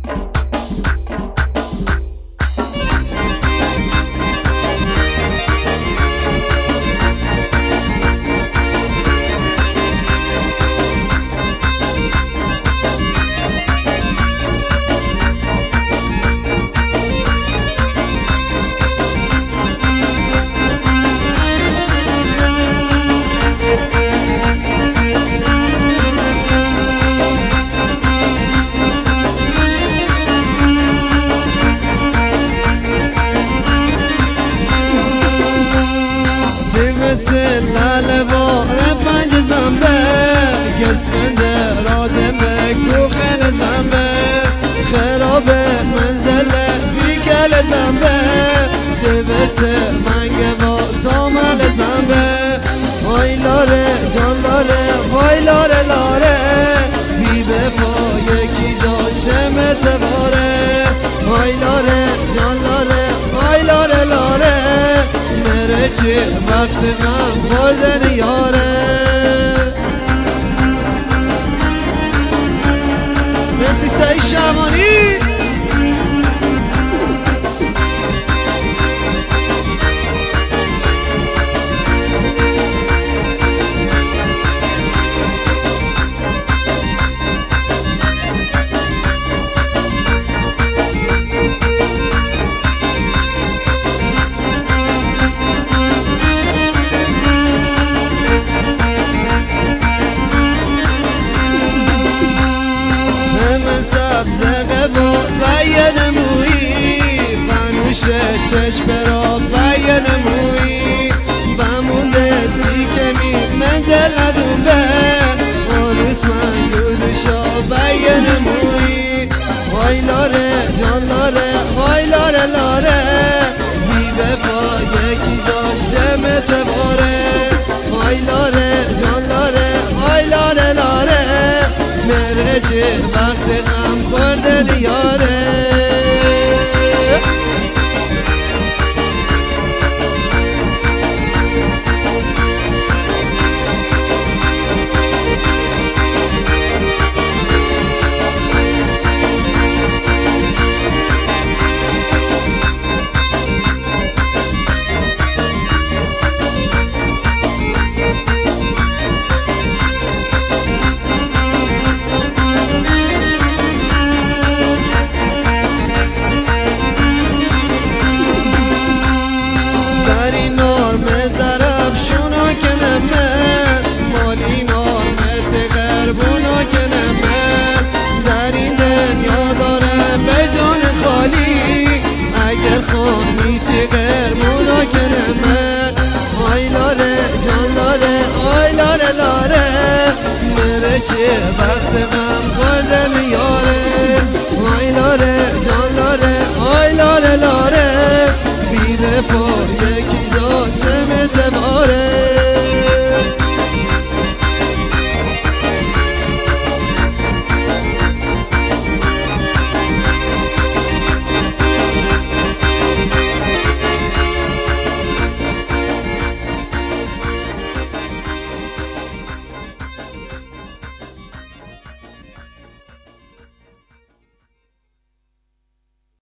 سلال باره پنج زنبه گسفند رادمه کوخن زنبه خراب منزله بیگل زنبه تبس منگ با تامل زنبه وای لاره جان لاره وای لاره لاره بی بفا یکی جا شمت باره وای لاره جان لاره وای لاره لاره مره چه وقت غم خوردن یاره مرسی سعید شعبانی بیان مویی فنوش چشم را بیان مویی بمونده سیکمی منزل ندوبه آنوس من دودشا بیان مویی وای لاره جان لاره وای لاره لاره بی بفا یکی داشتمت باره وای لاره جان لاره وای لاره لاره مره چه وقت غم خوردن یاره خانی تیغر مونا کنمه آی لاره جان لاره آی لاره لاره مره چه وقت غم خوردن یاره آی لاره جان لاره آی لاره لاره بی وفا یکی جا چه متباره